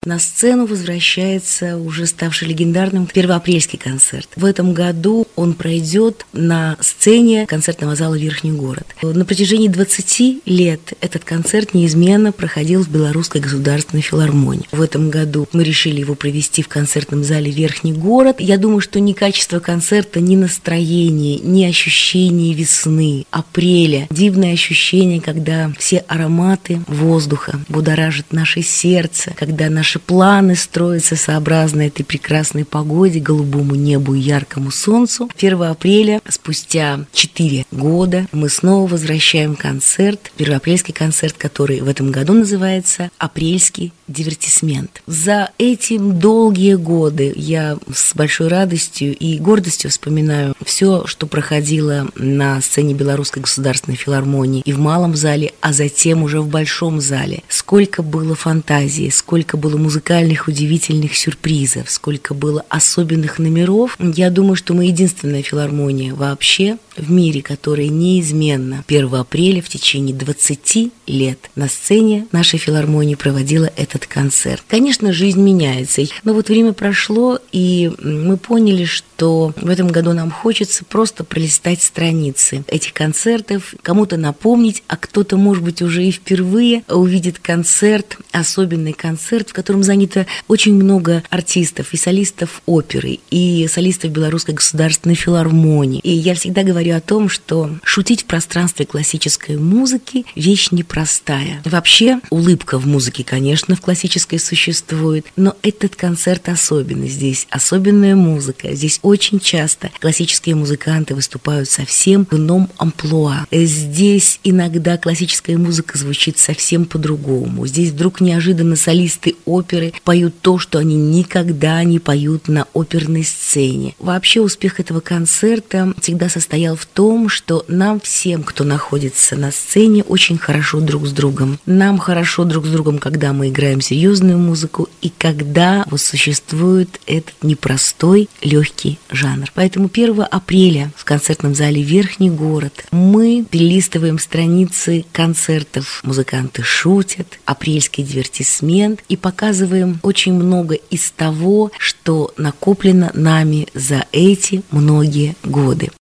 На сцену возвращается уже ставший легендарным первоапрельский концерт. В этом году он пройдет на сцене концертного зала «Верхний город». На протяжении 20 лет этот концерт неизменно проходил в Белорусской государственной филармонии. В этом году мы решили его провести в концертном зале «Верхний город». Я думаю, что ни качество концерта, ни настроение, ни ощущение весны, апреля, дивное ощущение, когда все ароматы воздуха будоражат наше сердце, когда наши планы строятся сообразно этой прекрасной погоде, голубому небу и яркому солнцу. 1 апреля, спустя 4 года, мы снова возвращаем концерт, первоапрельский концерт, который в этом году называется «Апрельский дивертисмент». За эти долгие годы я с большой радостью и гордостью вспоминаю все, что проходило на сцене Белорусской государственной филармонии и в малом зале, а затем уже в большом зале. Сколько было фантазии, сколько было музыкальных удивительных сюрпризов, сколько было особенных номеров. Я думаю, что мы единственная филармония вообще в мире, которая неизменно 1 апреля в течение 20 лет на сцене нашей филармонии проводила этот концерт. Конечно, жизнь меняется, но вот время прошло, и мы поняли, что в этом году нам хочется просто пролистать страницы этих концертов, кому-то напомнить, а кто-то, может быть, уже и впервые увидит концерт, особенный концерт, в котором занято очень много артистов и солистов оперы, и солистов Белорусской государственной филармонии. И я всегда говорю о том, что шутить в пространстве классической музыки – вещь непростая. Вообще, улыбка в музыке, конечно, в классической существует, но этот концерт особенный. Здесь особенная музыка. Здесь очень часто классические музыканты выступают совсем в ином амплуа. Здесь иногда классическая музыка звучит совсем по-другому. Здесь вдруг неожиданно солисты оперы поют то, что они никогда не поют на оперной сцене. Вообще, успех этого концерта всегда состоял в том, что нам всем, кто находится на сцене, очень хорошо друг с другом. Нам хорошо друг с другом, когда мы играем серьезную музыку и когда вот существует этот непростой, легкий жанр. Поэтому 1 апреля в концертном зале «Верхний город» мы перелистываем страницы концертов. Музыканты шутят, апрельский дивертисмент, и показываем очень много из того, что накоплено нами за эти многие годы.